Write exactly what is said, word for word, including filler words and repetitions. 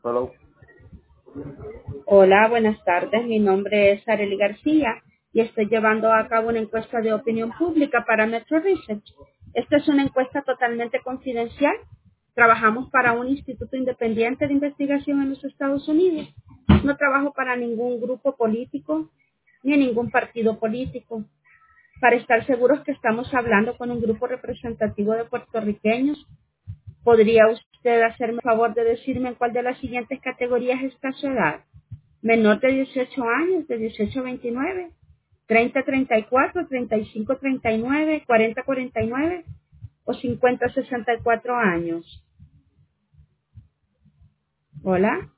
Hello. Hola, buenas tardes. Mi nombre es Arely García y estoy llevando a cabo una encuesta de opinión pública para Metro Research. Esta es una encuesta totalmente confidencial. Trabajamos para un instituto independiente de investigación en los Estados Unidos. No trabajo para ningún grupo político ni ningún partido político. Para estar seguros que estamos hablando con un grupo representativo de puertorriqueños, ¿podría usted hacerme el favor de decirme en cuál de las siguientes categorías está su edad? Menor de dieciocho años, de dieciocho a veintinueve, treinta a treinta y cuatro, treinta y cinco a treinta y nueve, cuarenta a cuarenta y nueve o cincuenta a sesenta y cuatro años. Hola.